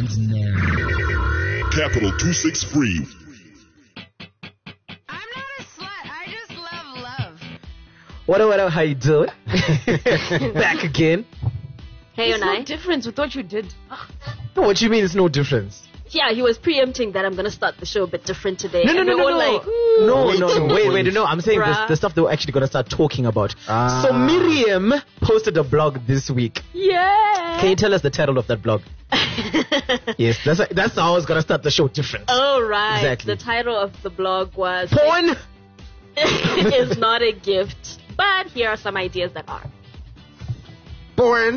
And now, Capital 263. I'm not a slut. I just love love. What up, how you doing? Back again. Hey, There's no Unai. difference with what you did. What you mean it's no difference? Yeah, he was preempting that I'm gonna start the show a bit different today. No, And we're all like, wait, no, I'm saying Bruh. the stuff that we're actually going to start talking about. So Miriam posted a blog this week. yeah. Can you tell us the title of that blog? Yes, that's how I was going to start the show different. Oh, right. Exactly. The title of the blog was Porn! is not a gift, but here are some ideas that are. Born.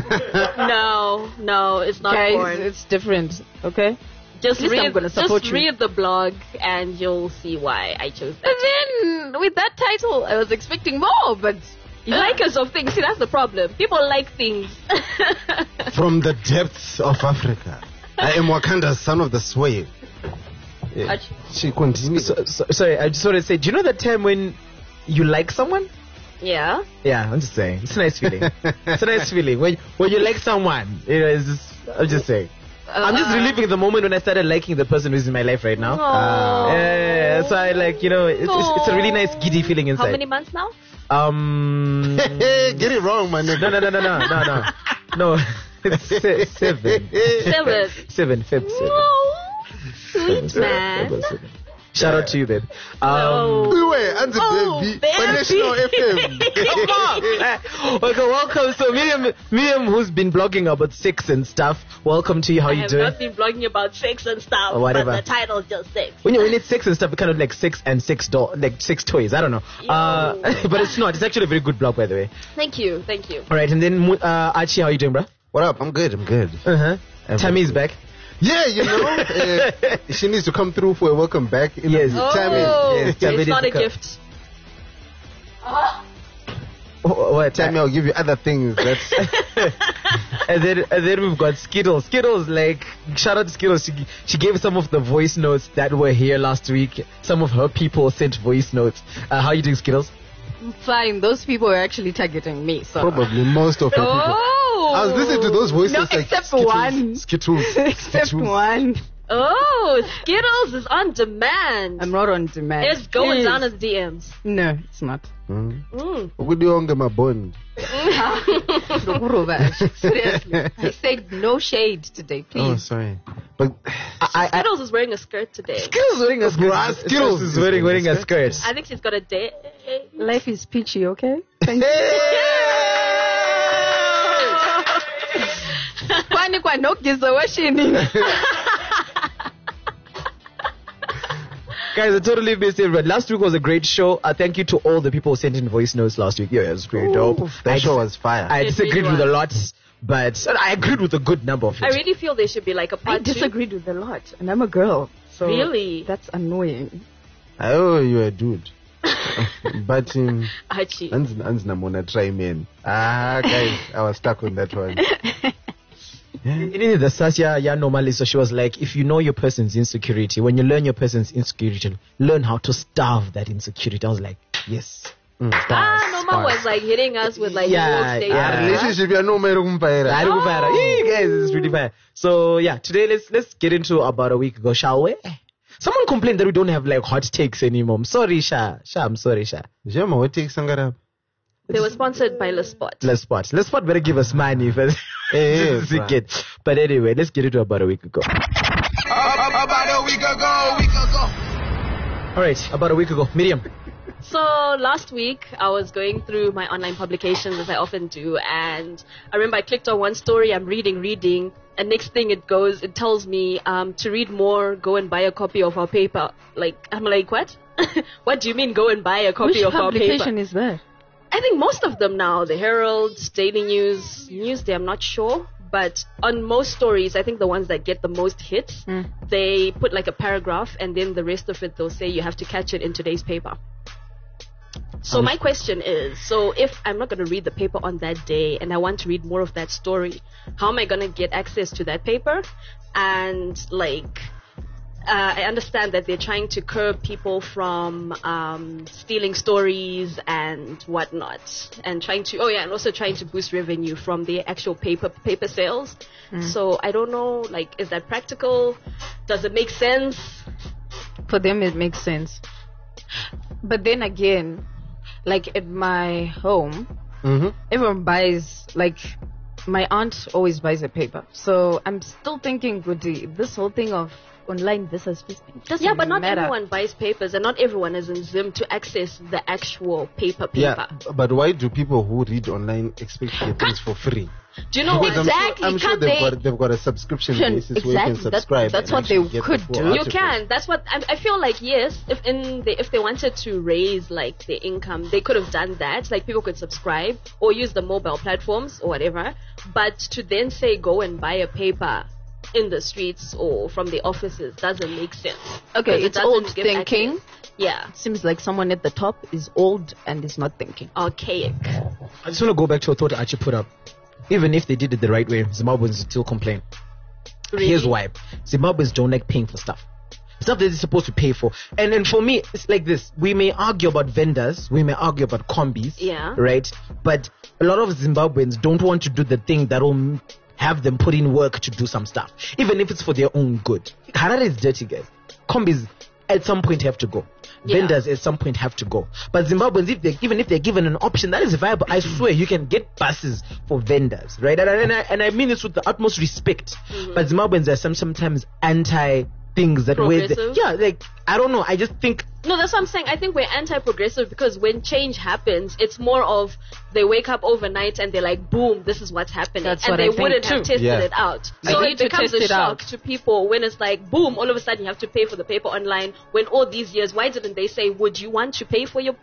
No, it's not Guys, porn. it's different, okay? Just at least I'm gonna support just you. read the blog and you'll see why I chose that. And then, with that title, I was expecting more, but... Likers of things. See, that's the problem. People like things. From the depths of Africa, I am Wakanda's son of the sway. Yeah. She continues. Sorry, I just want to say, do you know that time when you like someone? Yeah. Yeah, I'm just saying. It's a nice feeling. It's a nice feeling. When you like someone, it's just, I'm just saying. I'm just reliving the moment when I started liking the person who's in my life right now. So I like, it's a really nice giddy feeling inside. How many months now? Get it wrong, man. No. It's 7. 7. 7, Feb 7. Oh, sweet Seven, man. Feb 7. Shout out to you, babe. No. Anyway, and the Oh, baby. baby. On National FM. Come on. Okay, welcome. So Miriam, who's been blogging about sex and stuff. Welcome to you. How I you have doing? not been blogging about sex and stuff, Or whatever. but the title is just sex. When it's sex and stuff, it's kind of like sex and sex like sex toys. I don't know. But it's not. It's actually a very good blog, by the way. Thank you. All right, and then Archie, how you doing, bro? What up? I'm good. Uh-huh. Tammy's back. Yeah, she needs to come through for a welcome back. Yes. Tammy. Yes, Tammy It's not a needs to gift. What? Tammy, I'll give you other things. That's and then we've got Skittles. Skittles, like, shout out to Skittles. She gave some of the voice notes that were here last week. Some of her people sent voice notes. How you doing, Skittles? Fine, those people are actually targeting me, so... probably most of the people. Oh! I was listening to those voices No, like except Skittles, one. Skittles. Except Skittles. one. Oh, Skittles is on demand. I'm not on demand. It's going Yes. down as DMs. No, it's not. What do you want my bond? Seriously. I said no shade today, Oh, please. sorry. But Skittles is wearing a skirt today. Skittles wearing a skirt. Skittles is wearing a skirt. I think she's got a date. Life is peachy, okay? Thank you. Kwani kwanogeza washini. Guys, I totally missed it, but last week was a great show. Thank you to all the people who sent in voice notes last week. Yeah, it was pretty dope. that show was fire. I It disagreed really with a was. lot, but I agreed with a good number of it. I really feel there should be like a I part two. disagreed with a lot, and I'm a girl. So Really? That's annoying. I owe you a dude. But Archie. Namona try men. Guys, I was stuck on that one. In the Sasha, normally, so she was like, if you know your person's insecurity, when you learn your person's insecurity, learn how to starve that insecurity. I was like, yes. Noma was like hitting us with like Yeah, whole statements. yeah. Relationship, you know, Hey, guys, it's really fire. So yeah, today let's get into about a week ago, shall we? Someone complained that we don't have like hot takes anymore. I'm sorry, Sha. I'm sorry, Sha. Jema, what takes Sangara? They were sponsored by Le Spot. Let's spot better give us money first. Hey, But anyway, let's get into about a week ago. Alright, about a week ago. Miriam. So last week I was going through my online publications as I often do, and I remember I clicked on one story. I'm reading, and next thing it tells me to read more, go and buy a copy of our paper. Like, I'm like, what? What do you mean go and buy a copy Which of our paper? publication is that? I think most of them now, the Herald, Daily News, Newsday, I'm not sure. But on most stories, I think the ones that get the most hits, they put like a paragraph, and then the rest of it, they'll say you have to catch it in today's paper. So my question is, so if I'm not going to read the paper on that day and I want to read more of that story, how am I going to get access to that paper? And like, I understand that they're trying to curb people from stealing stories and whatnot, and and also trying to boost revenue from the actual paper sales. So I don't know, like, is that practical? Does it make sense? For them, it makes sense. But then again, like at my home, everyone buys, like, my aunt always buys a paper. So I'm still thinking, Goody, this whole thing of online business doesn't but not matter. everyone buys papers, and not everyone is in Zim to access the actual paper. Yeah, but why do people who read online expect to get things for free? Do you know exactly? I'm sure they've got a subscription basis where you can subscribe. That's what they could do. You can. That's what I feel like. Yes, if they wanted to raise like their income, they could have done that. Like people could subscribe or use the mobile platforms or whatever. But to then say go and buy a paper in the streets or from the offices doesn't make sense. Okay, it's old thinking. Access. Yeah. Seems like someone at the top is old and is not thinking. Archaic. I just want to go back to a thought Archie put up. Even if they did it the right way, Zimbabweans still complain. Really? Here's why. Zimbabweans don't like paying for stuff. Stuff that they're supposed to pay for. And for me, it's like this. We may argue about vendors. We may argue about combis. Yeah. Right? But a lot of Zimbabweans don't want to do the thing that will have them put in work to do some stuff. Even if it's for their own good. Harare is dirty, guys. Combis at some point have to go. Yeah. Vendors at some point have to go. But Zimbabweans, even if they're given an option that is viable, I swear you can get buses for vendors, right? And I mean this with the utmost respect. But Zimbabweans are sometimes anti things that way. Like I don't know. I just think. No, that's what I'm saying. I think we're anti-progressive because when change happens, it's more of they wake up overnight and they're like, boom, this is what's happening. That's and what they I think wouldn't too. have tested it out. So it becomes a shock to people when it's like, boom, all of a sudden you have to pay for the paper online. When all these years, why didn't they say, would you want to pay for your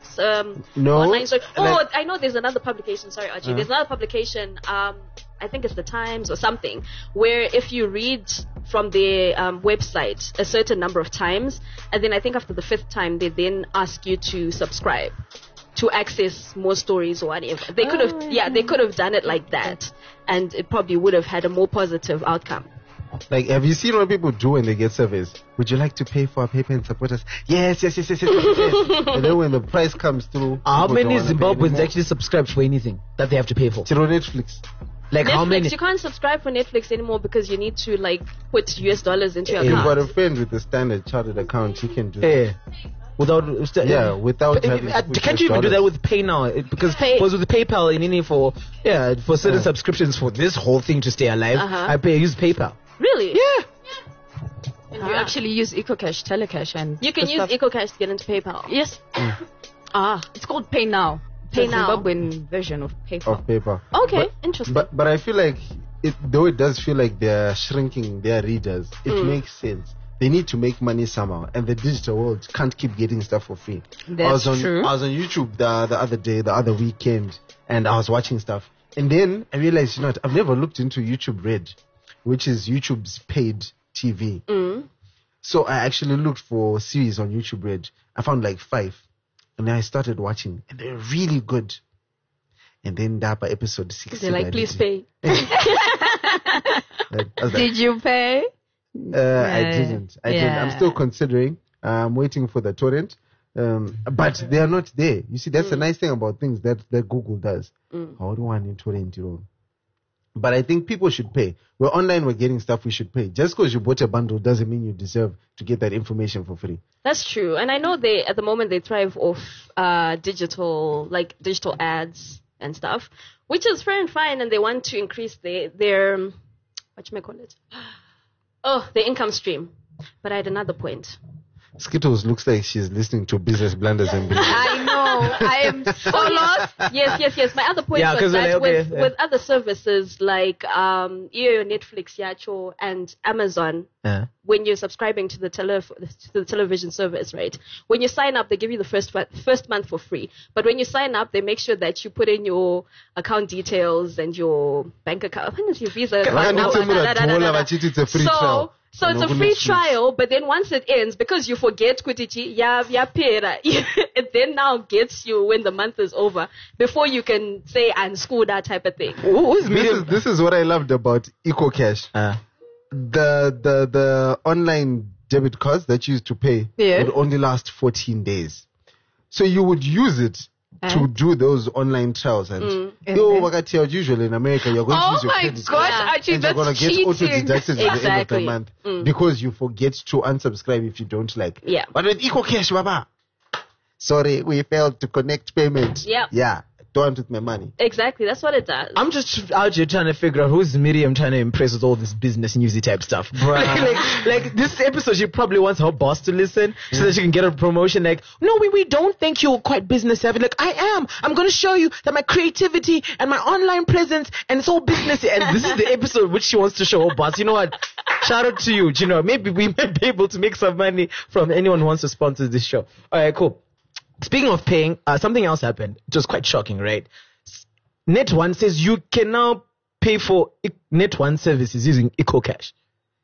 online story? Oh, I know there's another publication. Sorry, Archie. There's another publication. I think it's the Times or something, where if you read from their website a certain number of times, and then I think after the 5th time, they then ask you to subscribe to access more stories or whatever. They could have, they could have done it like that, and it probably would have had a more positive outcome. Like, have you seen what people do when they get surveys? Would you like to pay for our paper and support us? Yes. And then when the price comes through, how many Zimbabweans actually subscribe for anything that they have to pay for? Zero Netflix. Like Netflix, how many? You can't subscribe for Netflix anymore because you need to like put US dollars into your You've account. got a friend with a Standard Chartered account, you can do that. Without having can't you even do that with Pay now? Because with PayPal in for certain subscriptions for this whole thing to stay alive, I use PayPal. Really? Yeah. And you actually use EcoCash, Telecash, and you can use EcoCash to get into PayPal. Yes. It's called Pay Now. Pay Now. Zimbabwean version of PayPal. Of paper. Okay, interesting. But I feel like though it does feel like they're shrinking their readers, it makes sense. They need to make money somehow, and the digital world can't keep getting stuff for free. That's true. I was on YouTube the other weekend, and I was watching stuff, and then I realized, I've never looked into YouTube Red, which is YouTube's paid TV. So I actually looked for series on YouTube Red. I found like 5, and then I started watching, and they're really good. And then by episode 6, they're like, please pay. Did you pay? I didn't. I'm still considering. I'm waiting for the torrent. But they are not there. You see, that's the nice thing about things that Google does. How do one torrent your own? But I think people should pay. We're online, we're getting stuff, we should pay. Just because you bought a bundle doesn't mean you deserve to get that information for free. That's true. And I know at the moment they thrive off digital ads and stuff, which is fair and fine, and they want to increase their their income stream. But I had another point. Skittles looks like she's listening to Business Blunders and I know. I am so lost. Yes. My other point was that with other services like Netflix, Yacho, and Amazon, when you're subscribing to the television service, right? When you sign up, they give you the first month for free. But when you sign up, they make sure that you put in your account details and your bank account. When is your Visa? It's a free trial. So it's a free trial, but then once it ends, because you forget Kutichi, it then now gets you when the month is over, before you can say and school that type of thing. This is what I loved about EcoCash. The online debit cards that you used to pay would only last 14 days. So you would use it to do those online trials. And usually in America, you're going to use your credit card. Archie, and you're going to get auto-deducted at the end of the Exactly. month because you forget to unsubscribe if you don't like. Yeah. But with EcoCash, Baba, sorry, we failed to connect payment. Yeah. Yeah. Don't with my money. Exactly, that's what it does. I'm just out here trying to figure out who's Miriam trying to impress with all this business newsy type stuff. like this episode, she probably wants her boss to listen so that she can get a promotion. Like, no, we don't think you're quite business savvy. Like, I am. I'm going to show you that my creativity and my online presence and it's all businessy. And this is the episode which she wants to show her boss. You know what? Shout out to you. You know, maybe we might be able to make some money from anyone who wants to sponsor this show. All right, cool. Speaking of paying, something else happened. It was quite shocking, right? Net1 says you can now pay for Net1 services using EcoCash.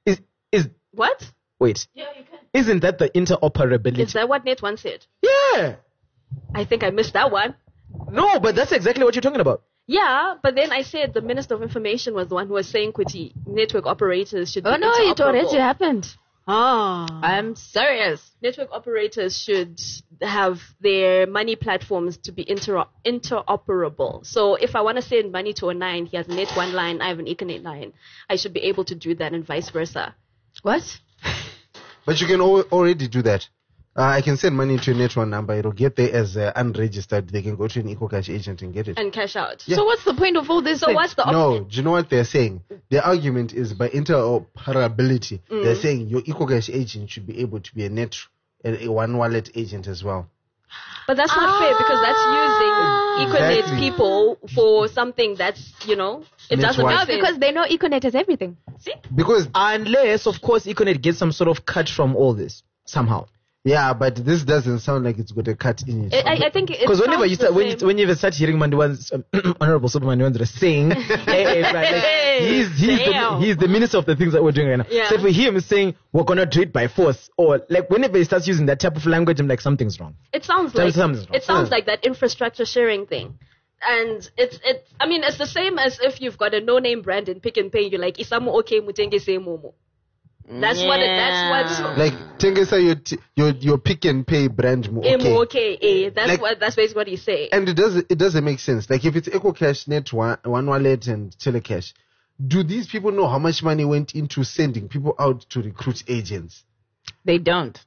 Is What? Wait. Yeah, you can. Isn't that the interoperability? Is that what Net1 said? Yeah. I think I missed that one. No, but that's exactly what you're talking about. Yeah, but then I said the Minister of Information was the one who was saying Kuti network operators should be Oh no, it interoperable. already happened. Ah. I'm serious. Network operators should have their money platforms to be interoperable. So if I want to send money to a 9, he has a Net1 line, I have an Econet line. I should be able to do that and vice versa. What? But you can already do that. I can send money to a Net1 number. It'll get there as unregistered. They can go to an EcoCash agent and get it. And cash out. Yeah. So what's the point of all this? So what's the No, do you know what they're saying? Their argument is by interoperability. They're saying your EcoCash agent should be able to be a one wallet agent as well. But that's not fair because that's using Econet Exactly. people for something that's, it doesn't Net1. make No, sense. because they know Econet has everything. See? Because Unless, of course, Econet gets some sort of cut from all this somehow. yeah, but this doesn't sound like it's got a cut in it. I think it Because whenever sounds you start, the same. when you start hearing Mandiwan's Honorable Superman Mandiwan's saying, he's the minister of the things that we're doing right now. Yeah. So if we hear him saying we're gonna do it by force, or like whenever he starts using that type of language, I'm like something's wrong. It sounds Something's like wrong. like that infrastructure sharing thing. And it's the same as if you've got a no-name brand in Pick and Pay. You're like, isamu okay mutenge se momo. That's what. Like Tengesa, your Pick and Pay brand. Okay. That's basically what he's saying. And it doesn't make sense. Like if it's EcoCash, Net1 Wallet, and Telecash, do these people know how much money went into sending people out to recruit agents? They don't.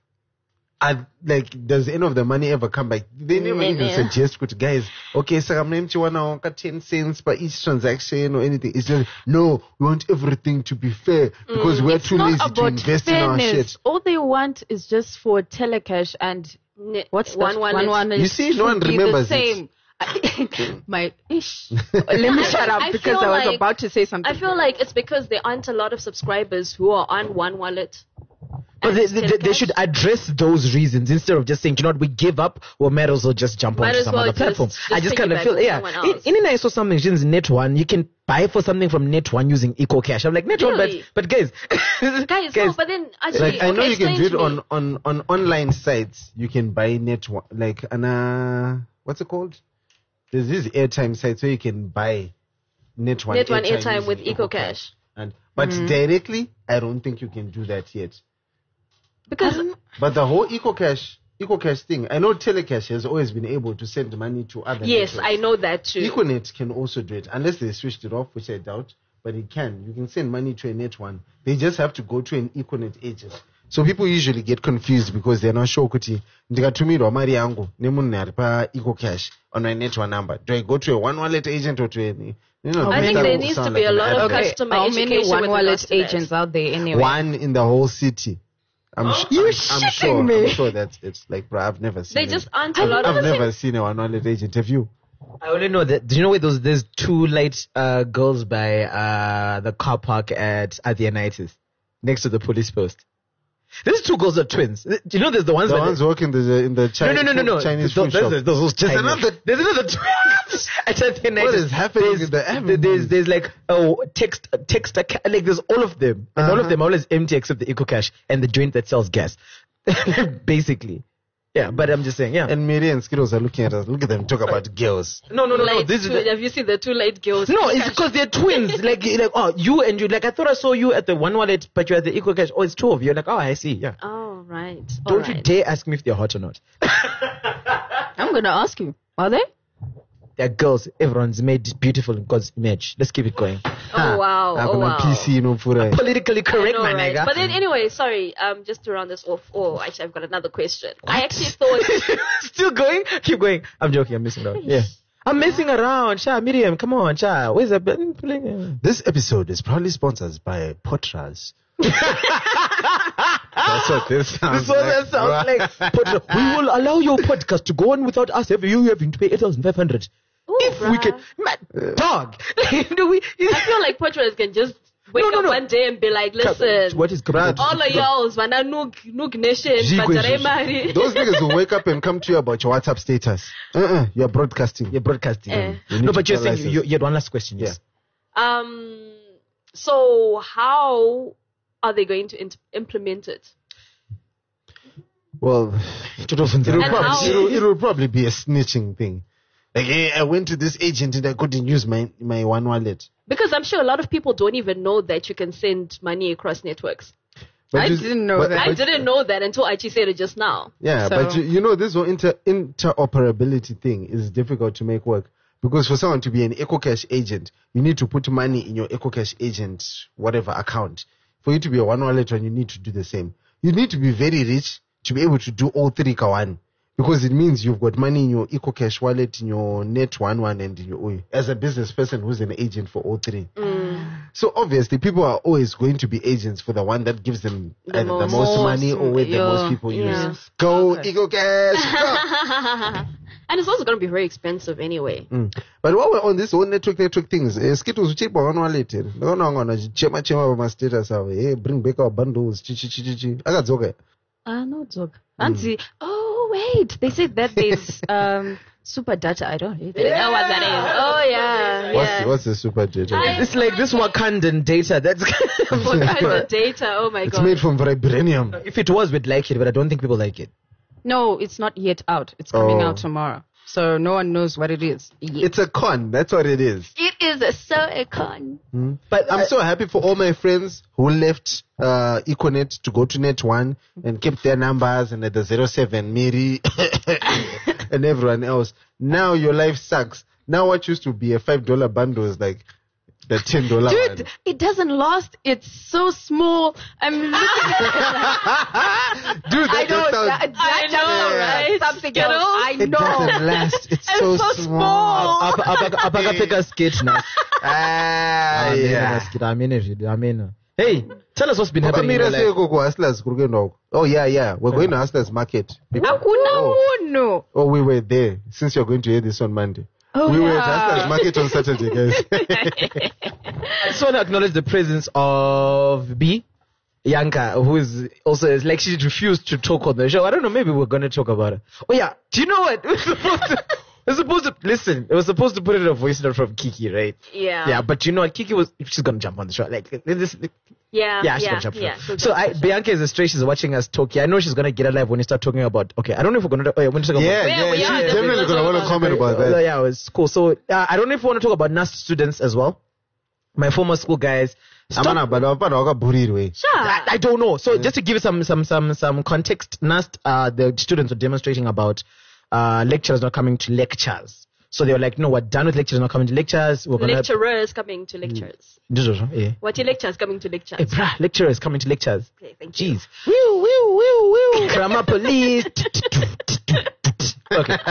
Does any of the money ever come back? They never even suggest to guys, okay, so I'm going to 10 cents per each transaction or anything. It's just, no, we want everything to be fair because we're too lazy to invest in our shit. All they want is just for Telecash and what's One that? wallet. One wallet. You see, no one should be remembers the it. same. My ish. Let me shut up I because feel I was like- about to say something. I feel like it's because there aren't a lot of subscribers who are on one wallet. But they should address those reasons instead of just saying, you know what, we give up, we might as well just jump Might onto as some well other just- platform. just I just kind of piggyback feel, on yeah. someone else. In I saw some mentions Net1, you can buy for something from Net1 using EcoCash. I'm like, Net1, Really? but guys, Guys, no, but then actually, Like I know you can do it explain to me. on online sites. You can buy Net1, like what's it called? There's these airtime sites where you can buy Net1 airtime with using EcoCash. But directly, I don't think you can do that yet. Because But the whole EcoCash thing, I know Telecash has always been able to send money to other yes, networks. I know that too. Econet can also do it, unless they switched it off, which I doubt, but it can. You can send money to a Net1. They just have to go to an Econet agent. So people usually get confused because they're not sure kuti ndikatumirwa mari yangu nemunhu ari pa EcoCash on my Net1 number. Do I go to a one wallet agent or to any? I think there needs to be a lot of customer How education many one with wallet regards to that. agents out there anyway? One in the whole city. I'm sure that's it. Like, bro, I've never seen They it. just aren't a lot I've of never seen a one wallet agent. Have you? I only know that. Do you know where there's two light girls by the car park at Athianitis next to the police post? These two girls are twins. Do you know there's the ones The that ones working in the Chinese food shop. Those There's another. There's another twins at Athianitis. What is happening in the avenues? There's like text like there's all of them, and all of them are always empty except the EcoCash and the joint that sells gas, basically. Yeah, but I'm just saying, yeah. And Mary and Skittles are looking at us. Look at them talk about girls. No. Have you seen the two late girls? No, it's because they're twins. like, oh, you and you. Like, I thought I saw you at the one wallet, but you're at the Eco Cash. Oh, it's two of you. Like, oh, I see. Yeah. Oh, right. Don't you dare ask me if they're hot or not. I'm gonna ask you. Are they? They're girls. Everyone's made beautiful in God's image. Let's keep it going. Oh, wow. Oh, wow. PC, no pura. Politically correct, know, my right? nigga. But then anyway, sorry, just to round this off. Oh, actually, I've got another question. I actually thought... Still going? Keep going. I'm joking. I'm messing around. Yeah. I'm messing around. Sha, Miriam, come on, Sha. Where's that? This episode is proudly sponsored by Potras. That's what this sounds like. That sounds like. Potra. We will allow your podcast to go on without us having to pay 8,500. If we can, dog. Do we? I feel like Potras can just wake up one day and be like, listen, what is Brad? All of y'all, man, Noog Nation, those niggas will wake up and come to you about your WhatsApp status. You're broadcasting. You're broadcasting. No, but you're saying you had one last question. Yes. So how are they going to implement it? Well, it will probably be a snitching thing. Like, hey, I went to this agent and I couldn't use my one wallet. Because I'm sure a lot of people don't even know that you can send money across networks. I didn't know that. I didn't know that until Archie said it just now. Yeah, so. But you know, this whole interoperability thing is difficult to make work. Because for someone to be an EcoCash agent, you need to put money in your EcoCash agent, whatever account. For you to be a one wallet one, you need to do the same. You need to be very rich to be able to do all three kawan. Because it means you've got money in your EcoCash wallet, in your Net One, and in your as a business person who's an agent for all three. So obviously, people are always going to be agents for the one that gives them the most money or where the most people use. Go EcoCash! Go. And it's also going to be very expensive anyway. But while we're on this whole network things, Skittles cheap on wallet. No, chema my status. Bring back our bundles. I got zoga. No joke. Auntie, oh wait, they said that there's super data. I don't know what that is. Oh yeah. What's the super data? It's like this Wakandan data. That's Wakandan data. Oh my god. It's made from vibranium. If it was, we'd like it, but I don't think people like it. No, it's not yet out. It's coming out tomorrow. So no one knows what it is yet. It's a con. That's what it is. It is a con. But I'm so happy for all my friends who left Econet to go to Net One and kept their numbers and at the 07 Mary and everyone else. Now your life sucks. Now what used to be a $5 bundle is like the $10 Dude, one. it doesn't last. It's so small. I'm looking at it. Dude, I know, right? Something else. I know. It doesn't last. It's so small. Apaka sketch now. Hey, tell us what's been happening in your life. Oh yeah. We're going to Hustlers Market. We were there. Since you're going to hear this on Monday. Oh, we were at Hustlers Market on Saturday, guys. I just want to acknowledge the presence of B, Yanka, who is also like she refused to talk on the show. I don't know, maybe we're going to talk about it. Oh yeah, do you know what? We're supposed to listen. It was supposed to put it in a voice note from Kiki, right? Yeah. Yeah, but you know what? Kiki she's gonna jump on the show. She's gonna jump. So Bianca is straight. She's watching us talk. Yeah, I know she's gonna get alive when you start talking about. Okay, I don't know if we're gonna. When you talk about. She's definitely gonna want to comment about that. Yeah, it's cool. So I don't know if we want to talk about NUST students as well. My former school guys. Sure. I don't know. So just to give you some context, NUST, the students were demonstrating about lecturers not coming to lectures. So they were like, no, we're done with lecturers not coming to lectures. Lecturers coming to lectures. Yeah. What are lecturers coming to lectures? Hey, lecturers coming to lectures. Okay, thank you. Jeez. Woo. Grammar police. Okay.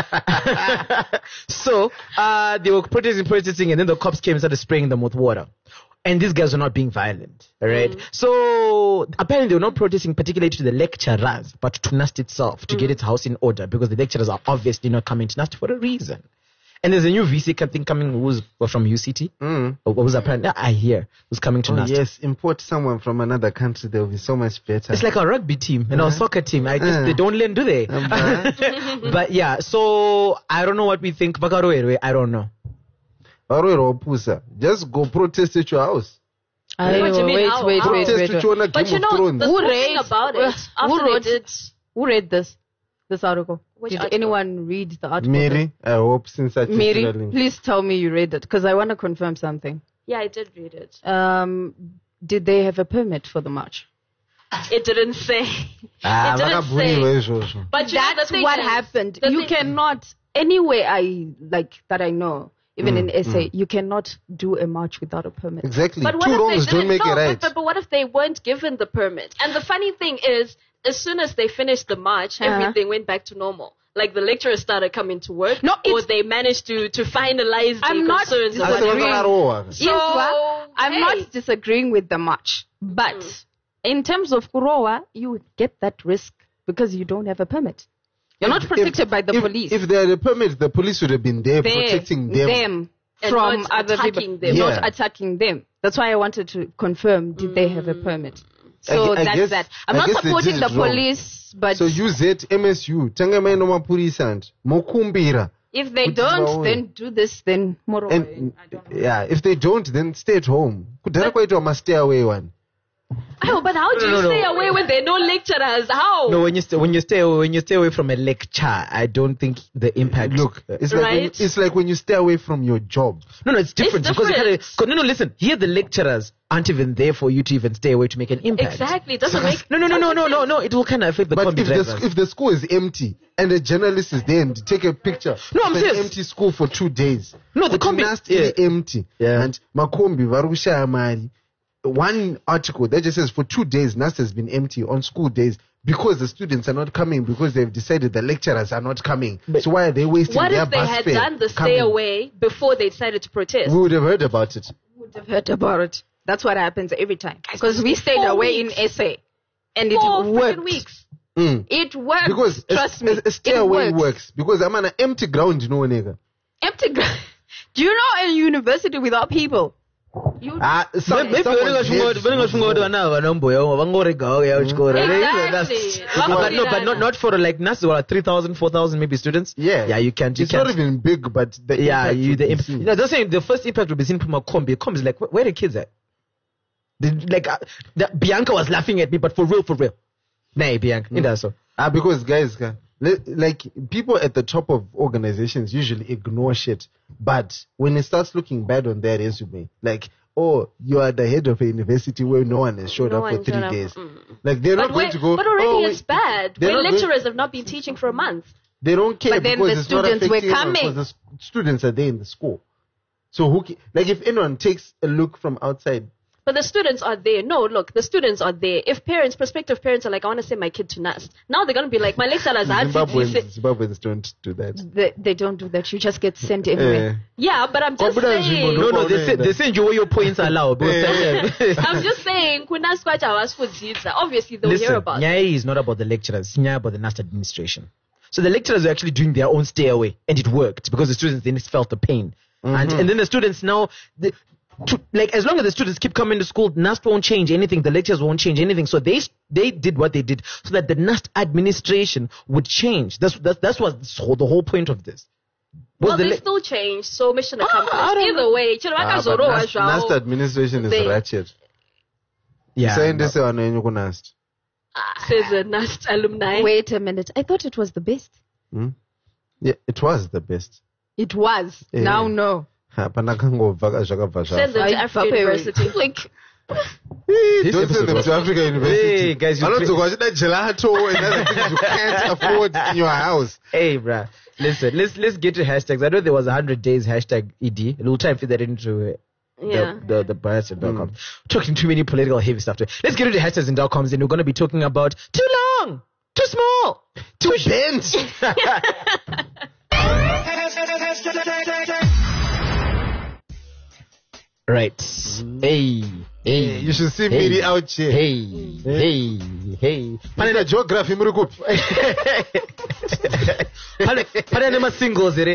So they were protesting, and then the cops came and started spraying them with water. And these guys were not being violent, all right? So apparently they were not protesting particularly to the lecturers, but to NUST itself, to get its house in order, because the lecturers are obviously not coming to NUST for a reason. And there's a new VC thing coming who's from UCT, who's apparently, I hear, who's coming to NUST. Yes, import someone from another country, they'll be so much better. It's like a rugby team, a soccer team. They don't learn, do they? But yeah, so I don't know what we think. I don't know. Just go protest at your house. What do you mean? Wait. But you know, the thing about it, who read this? this article? Which Did article? anyone read the article? Mary, I hope since I Mary, the link. please tell me you read it because I want to confirm something. Yeah, I did read it. Did they have a permit for the march? It didn't say. Ah, It didn't vakabhuriwe say. izvozvo. But you know, the That's thing what is- happened. the You thing- cannot, anywhere that I know, even in SA, you cannot do a march without a permit. Exactly. But what Two if wrongs they don't didn't? make No, it right. but what if they weren't given the permit? And the funny thing is, as soon as they finished the march, everything went back to normal. Like the lecturers started coming to work, No, or it's- they managed to finalize I'm their not concerns. or disagreeing. whatever. Asevakarohwa. So, I'm hey. not disagreeing with the march, but in terms of Kurowa, you would get that risk because you don't have a permit. You're not protected by the police. If they had a permit, the police would have been there protecting them. And from not other attacking people, them. Yeah. not attacking them. That's why I wanted to confirm: did they have a permit? So I that's guess- that. I I'm not guess they supporting did the it wrong. police, but So use it, MSU. Tanga maino mapurisa and mokumbira. if they Kuti don't, vaone. then do this. Then more. And yeah, if they don't, then stay at home. Kudhara kwaitwa must stay away one. Oh, but how do you No. stay away when there are no lecturers? How? No, when you stay away from a lecture, I don't think the impact. Look, it's like Right. it's like when you stay away from your job. No, it's different It's because you different. gotta, no, listen. Here, the lecturers aren't even there for you to even stay away to make an impact. Exactly. It doesn't make No. It will kind of affect the But combi drivers. if the school is empty and a journalist is there and take a picture No, I'm of an serious. empty school for 2 days. No, the Kuti combi- Nast yeah. is empty. Yeah. And makombi varukushaya mari. One article that just says for 2 days Nast has been empty on school days because the students are not coming because they've decided the lecturers are not coming. So why are they wasting What their if they bus had fare done the coming? stay away before they decided to protest? We would have heard about it. would have heard about it. That's what happens every time. Because we it's stayed 4 away weeks. in SA, and 4 it freaking worked. weeks. It worked. Because trust me, a stay it away works. works. Because I'm on an empty ground, you know, nigga. Empty ground. Do you know a university without people? Maybe Maybe but not for like NAS or 3,000, 4,000 maybe students. Yeah, you can't. It's not even big, but the impact would be seen. You know, they're saying the first impact will be seen from a combi. Combi is like, where are the kids at? Bianca was laughing at me, but for real. Nah, Bianca. So. Because guys, like people at the top of organizations usually ignore shit, but when it starts looking bad on their resume, like, oh, you are the head of a university where no one has showed No up for one 3 showed up. days. Like they're not going to go. But already oh, it's bad. they're When not going- lecturers have not been teaching for a month. They don't care But then because the it's not students were affecting anyone, coming. because the students are there in the school. So like if anyone takes a look from outside, But the students are there. No, look, the students are there. If prospective parents are like, I want to send my kid to NAST, now they're going to be like, my lecturers are Zimbabweans don't do that. They don't do that. You just get sent anywhere. Yeah, but I'm just saying. No, they send you where your points are low. I'm just saying, obviously they'll hear about it. Nyaya is not about the lecturers. It's Nyaya about the NAST administration. So the lecturers are actually doing their own stay away, and it worked because the students then felt the pain. And then the students now, as long as the students keep coming to school, NAST won't change anything. The lecturers won't change anything. So they did what they did so that the NAST administration would change. That's what the whole point of this. Well, they still change, so mission accomplished. Either way, NAST administration is ratchet. Yeah. says the NAST alumni. Wait a minute. I thought it was the best. Yeah, it was the best. It was. Yeah. Now no. Send them to Africa University. Like, Don't send them to Africa University. Hey, guys, I don't know what gelato and other things you can't afford in your house. Hey, bruh. Listen, let's get to hashtags. I know there was 100 days hashtag ED. We'll try and fit that into the bias.com. Talking too many political heavy stuff. Let's get into hashtags and .coms, and we're going to be talking about too long, too small, too bent. Right. Hey. You should see me out here. Hey. Pana geography murukupi. Pana nema singles ere.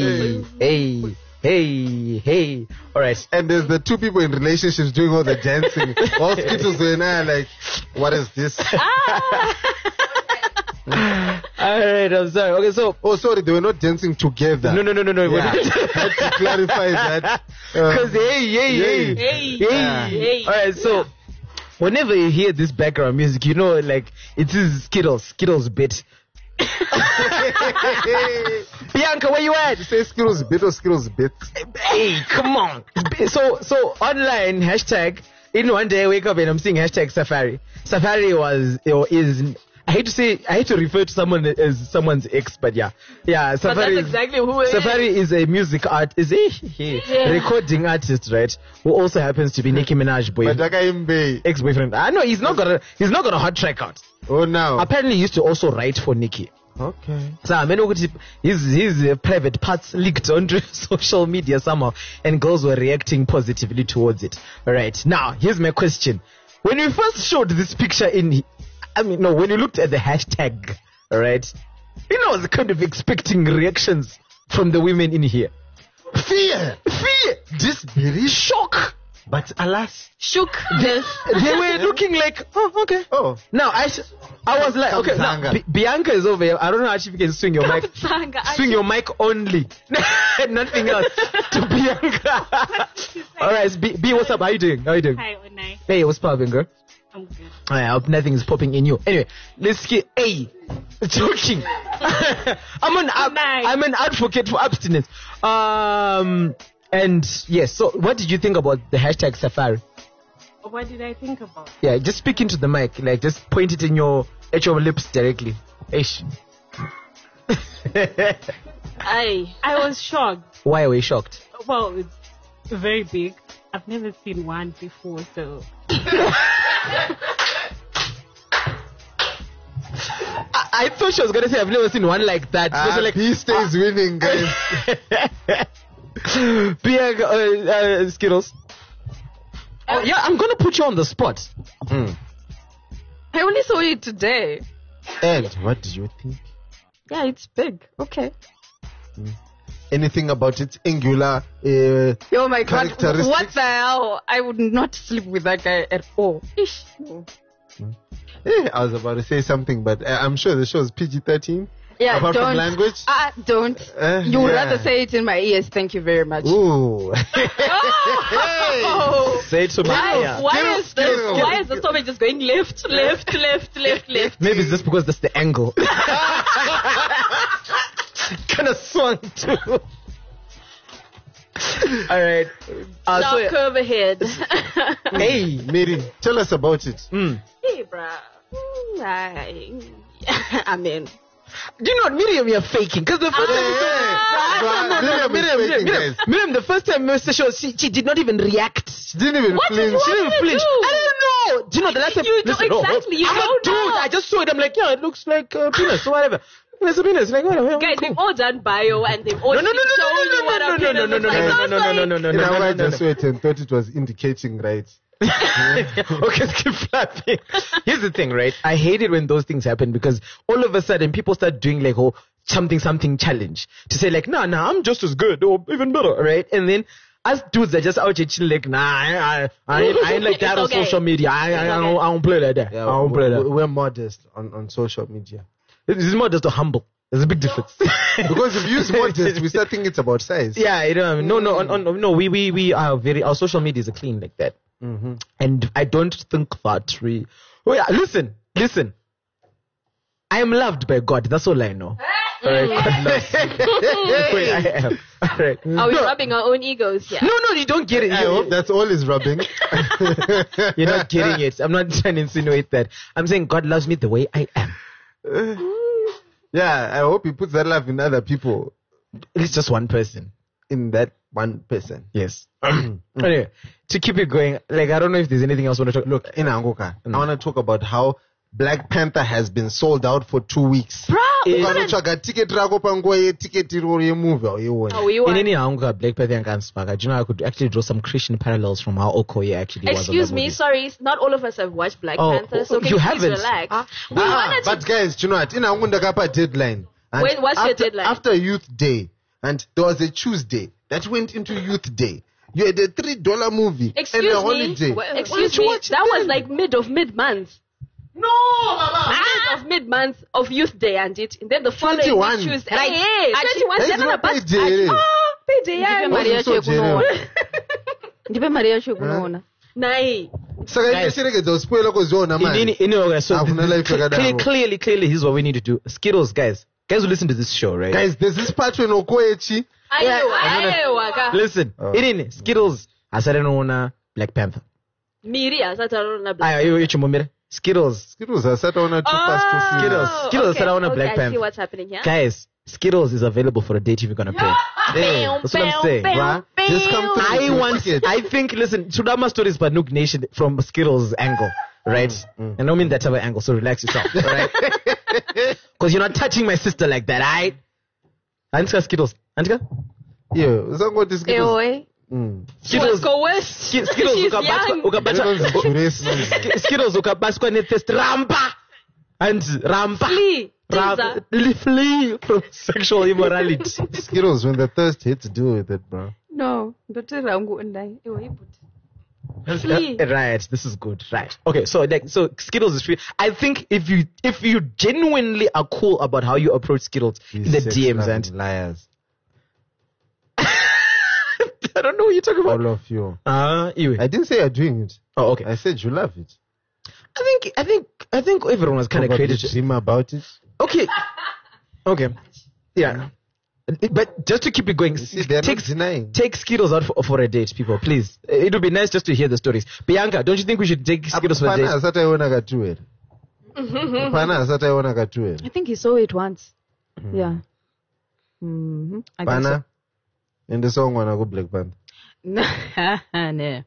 Hey. All right. And there's the two people in relationships doing all the dancing. All Skittles were now like, what is this? All right, I'm sorry. Okay, so. Oh, sorry, they were not dancing together. No. Yeah. Let's clarify that. Because hey. All right, so whenever you hear this background music, you know, like it is Skittles bit. Bianca, where you at? Say skills bit or skills bits. Hey, come on. So online hashtag. In one day I wake up and I'm seeing hashtag Safari. Safari is. I hate to refer to someone as someone's ex, but yeah. Safari. But that's exactly who it is. Safari is a music recording artist, right? Who also happens to be Nicki Minaj ex-boyfriend. I know he's not got a hot track out. Oh no. Apparently he used to also write for Nicki. Okay. So I mean, his private parts leaked onto social media somehow, and girls were reacting positively towards it. All right. Now here's my question: when we first showed this picture when you looked at the hashtag, all right, I was kind of expecting reactions from the women in here. Fear, disbelief, shock. But alas, shook. They were looking like, oh, okay. Oh. Now I was like, okay. Now, Bianca is over here. I don't know if you can swing your mic. Swing your mic only, nothing else. To Bianca. All right, B, what's up? How you doing? Hi, Onai. Hey, what's popping, girl? I'm good. I hope nothing is popping in you. Anyway, let's get joking. I'm an advocate for abstinence. And yes, so what did you think about the hashtag Safari? What did I think about? Yeah, just speak into the mic, like just point it at your lips directly. Ish. I was shocked. Why were you shocked? Well, it's very big. I've never seen one before, so. I thought she was gonna say I've never seen one like that. He stays winning, guys. Skittles. Yeah, I'm gonna put you on the spot. I only saw it today. And what did you think? Yeah, it's big. Okay. Anything about its angular oh my god, characteristics? what the hell? I would not sleep with that guy at all. Ish. I was about to say something, but I'm sure the show is PG-13. Yeah, apart don't. From language? Don't. You would rather say it in my ears. Thank you very much. Ooh. Say it to my ear. Why is the stomach just going left? Maybe it's just because that's the angle. Kind of swung too. All right. Now curve ahead. Hey, Mary, tell us about it. Hey, bruh. I mean. Do you know what, Miriam, you're faking? Because the first Miriam, the first time Mr. Show, she did not even react. She didn't even flinch. She didn't flinch. I don't know. Do you know the last time? You do exactly. You don't know. I just saw it. I'm like, yeah, it looks like penis or whatever. It's a penis. Like, whatever. Guys, they've all done bio and they've all shown you what a penis looks like. I just saw it and thought it was indicating, right? Okay, keep flapping. Here's the thing, right? I hate it when those things happen because all of a sudden people start doing like something challenge to say like, nah, I'm just as good or even better, right? And then us dudes are just out here chilling like, nah, I ain't like that on social media. I don't play like that. Yeah, I don't play like that. We're modest on social media. It's modest or humble. There's a big difference. Because if you use modest, we start thinking it's about size. Yeah, you know, no. We are our social medias are clean like that. Mm-hmm. And I don't think that we. Oh yeah, listen. I am loved by God. That's all I know. All right, God loves me. Wait, I am. All right. Are we rubbing our own egos here? No, you don't get it. I hope that's all is rubbing. You're not getting it. I'm not trying to insinuate that. I'm saying God loves me the way I am. Yeah, I hope he puts that love in other people. It's just one person. In that one person. Yes. Anyway, to keep it going, like, I don't know if there's anything else you want to talk. Look, in Angoka, I want to talk about how Black Panther has been sold out for 2 weeks. Bro, in any Angoka, Black Panther and Ganspark, do you know I could actually draw some Christian parallels from how Okoye actually was. Excuse me, sorry, not all of us have watched Black Panther, so can you please relax? But guys, do you know what? In Angoka deadline. Wait, what's your deadline? After Youth Day. And there was a Tuesday that went into Youth Day. You had a $3 movie and a holiday. Excuse me, that was like mid-month. No, Mama. Mid-month of Youth Day, and then the following Tuesday. Hey, 21. Ndipe Maria Chekunoona. Saka Guys. ichiregedza uspoila koziona mani. So Hakuna life yakadaro. clearly, this is what we need to do. Skittles, guys who listen to this show, right? Guys, there's this part when Okoechi. Listen, inini Skittles asaranoona Black Panther. Miri asati arona Black Ayo ichimomera. Skittles asataona too fast too furious. Skittles asataona Black I Panther. see what's happening here. Guys, Skittles is available for a date if you're gonna pay. That's what I'm saying. Bruh, just come through. I think, listen, Sudama Stories by Nook Nation from Skittles' angle, right? And I don't mean that type of angle, so relax yourself, right? Because you're not touching my sister like that, alright? Antika Skittles. Antika? Yeah, uzangoti Skittles. Skittles go west. Skittles She's Skittles ukabatwa ne-thirst rampa and rampa. Flee from sexual immorality. Skittles, when the thirst hits, deal with it, bro. No, ndote rangu undai. Right, this is good. Right. Okay, so Skittles is free. I think if you genuinely are cool about how you approach Skittles in the DMs and liars. I don't know what you're talking about. All of you. Iwe. I didn't say you're doing it. Oh, okay. I said you love it. I think everyone was kind of Probably created. dream about it. Okay. Yeah. But just to keep it going, See, they're not denying. take Skittles out for a date, people, please. It would be nice just to hear the stories. Bianca, don't you think we should take Skittles for a date? Pana asataiona katuera. Pana asataiona katuera. I think he saw it once. Yeah. Mm-hmm. I think Pana. And the song wanna go Black Panther. so. No.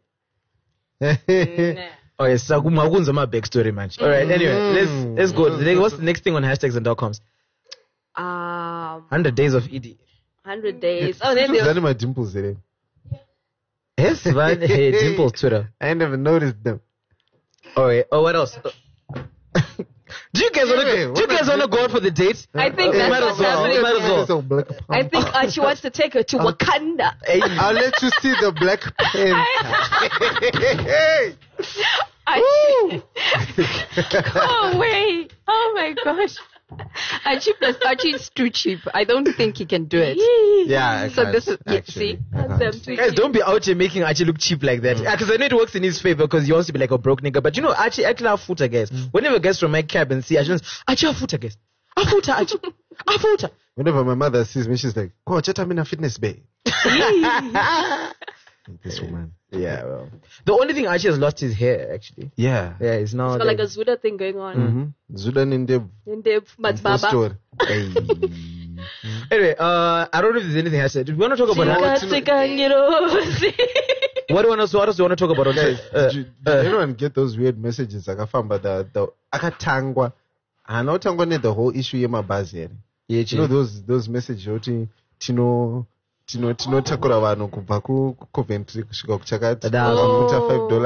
Oh yes, Magunza my backstory match. All right, anyway, let's go. What's the next thing on hashtags and .coms? 100 days of ED. 100 days. Oh, then Those are my dimples there. Yes, man. Hey, Dimples Twitter. I never noticed them. All right. Oh, what else? Do you guys want to go out for the date? I think that's might as what's well. happening. Might as well. So Black I Panther. think Archie wants to take her to Wakanda. Hey, I'll let you see the Black Panther. Hey. Archie. Oh, wait. Oh, my gosh. Archie plus Archie is too cheap. I don't think he can do it. Yeah, I So can't, this is, actually. see? I can't. guys, don't be out here making Archie look cheap like that. Because I know it works in his favor because he wants to be like a broke nigga. But you know, Archie actually have footer, guys. Whenever guys from my cab and see Archie, have footer, guys. Have footer, Archie. Have footer. Whenever my mother sees me, she's like, "Oh, I'm in a fitness bay." This woman. Yeah, well. The only thing Archie has lost his hair, actually. Yeah. Yeah, he's now. It's got like a Zuda thing going on. Zudan in the In the Matsbaba. store. Anyway, I don't know if there's anything I said. Do we want to talk about what else do you want to talk about on Did anyone get those weird messages? Akafamba the akatangwa. Anotangwa ne the whole issue yemabazi. You know those messages oti tinotakura vanhu kubva kuCoventry kusvika kuchakati vamuta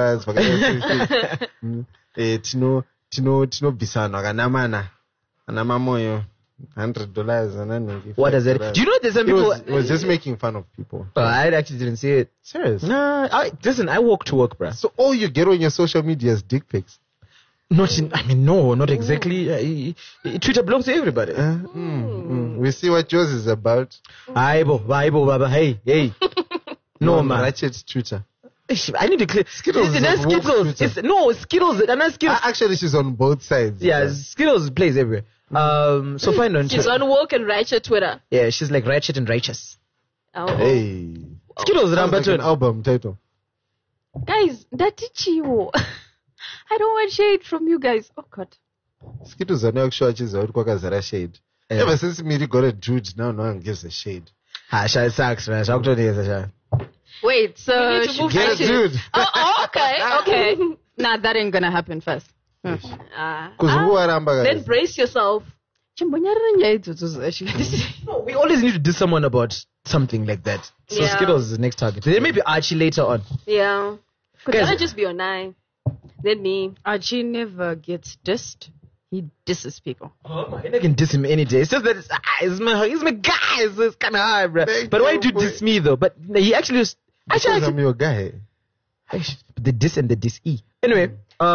$5 tinobvisa vanhu vakanamana ana mamoyo $100 What does that? Do you know there's some people? It was just making fun of people. Oh, I actually didn't see it. Serious? Nah, listen, I walk to work, bruh. So all you get on your social media is dick pics. No, not exactly. Twitter belongs to everybody. We see what yours is about. Aibo, baba, hey. No, man. Ratchet Twitter. I need to clear. Skittles is There's on Wolf Skittles. Twitter. Skittles. And then Skittles. Actually, she's on both sides. Yeah, Skittles plays everywhere. So find on She's Twitter. on woke and ratchet Twitter. Yeah, she's like ratchet and righteous. Oh. Hey. Skittles Sounds like an Rambaton. album title. Guys, ndatichiwo. I don't want shade from you guys. Oh, God. Skittles are not sure she's out kwakazara shade. Yeah. Ever since Miri got a dude, now no one gives a shade. Shy sucks, man. Wait, so We need to move Get a Actually- dude. Oh, okay. Nah, that ain't gonna happen first. Because who are Ramba Then guys? brace yourself. Chimbonyarira nyaya idzodzo actually. No, we always need to do someone about something like that. So Yeah. Skittles is the next target. There may be Archie later on. Yeah. Could Guys- that just be your 9? Then me. Archie never gets dissed. He disses people. Oh my, I can diss him any day. It's just that he's my guy. It's kind of hard, bro. Thank But why you, do you boy. diss me though? But he actually was. Because I'm your guy. The diss and the dis-e. Anyway,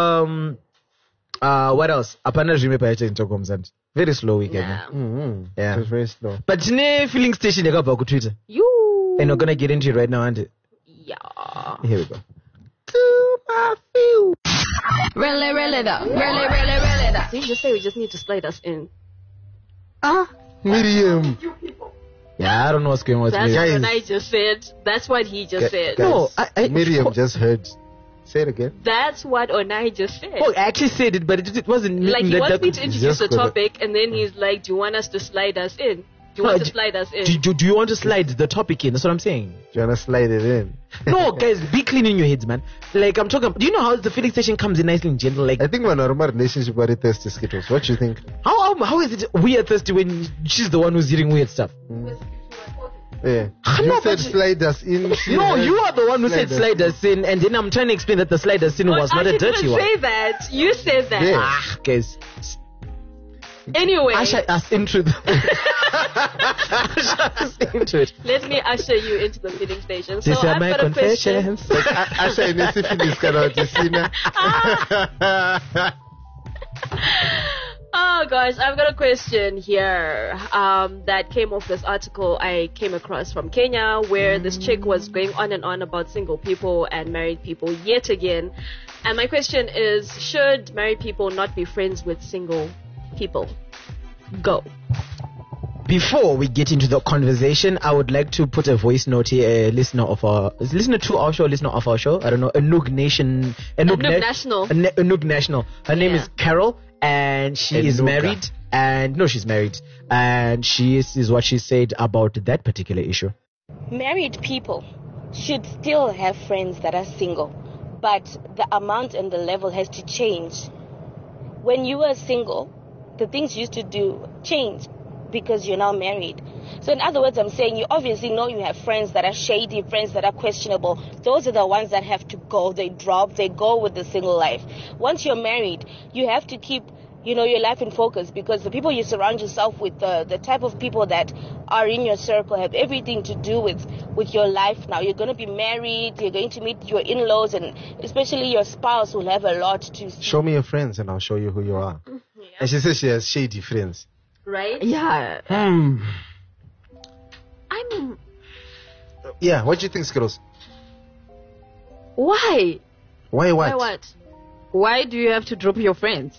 what else? Apana remember I in Tokomzant. Very slow weekend. Yeah. Yeah. It was very slow. But tine filling station yakabva ku Twitter. You. And we're gonna get into it right now, and Yeah. here we go. I feel. Really though. Did you just say we just need to slide us in? Miriam. Yeah, I don't know what's going on with That's me. what I just said. That's what he just said. No, Miriam just heard. Say it again. That's what Onai just said. Oh, I actually said it, but it wasn't Like, he wants me to introduce just the gonna- topic, and then he's like, do you want us to slide us in? Do you want to slide us in? Do you want to slide the topic in? That's what I'm saying. Do you want to slide it in? No, guys, be clean in your heads, man. Like, I'm talking. Do you know how the feeling station comes in nicely and gentle? Like, I think my normal relationship very thirsty skittles. What do you think? how is it weird thirsty when she's the one who's eating weird stuff? Yeah. No, You said but- slide us in. She No, had you are the one who said slide us in, and then I'm trying to explain that the slide us in was not a dirty didn't one. say that. You said that. Yeah. Ah, guys, Anyway, usher us into the. Usher us into it. let me usher you into the filling station. So These are I've my got a question. confessions. Asha inesifili's kana tisina. Oh gosh, I've got a question here that came off this article I came across from Kenya, where this chick was going on and on about single people and married people yet again. And my question is, should married people not be friends with single people? Go. Before we get into the conversation, I would like to put a voice note here. A listener of our show. I don't know. Anoog Nation. Anoog National. Anoog National. Her name Yeah. is Carol, and she is Anuga. married. And no, she's married, and she is what she said about that particular issue. Married people should still have friends that are single, but the amount and the level has to change. When you were single, the things you used to do change because you're now married. So in other words, I'm saying you obviously know you have friends that are shady, friends that are questionable. Those are the ones that have to go. They go with the single life. Once you're married, you have to keep your life in focus, because the people you surround yourself with, the type of people that are in your circle have everything to do with your life now. You're going to be married, you're going to meet your in-laws, and especially your spouse will have a lot to say. Show me your friends and I'll show you who you are. And she says she has shady friends. Right? Yeah. Yeah, what do you think, Skittles? Why? Why what? Why what? Why do you have to drop your friends?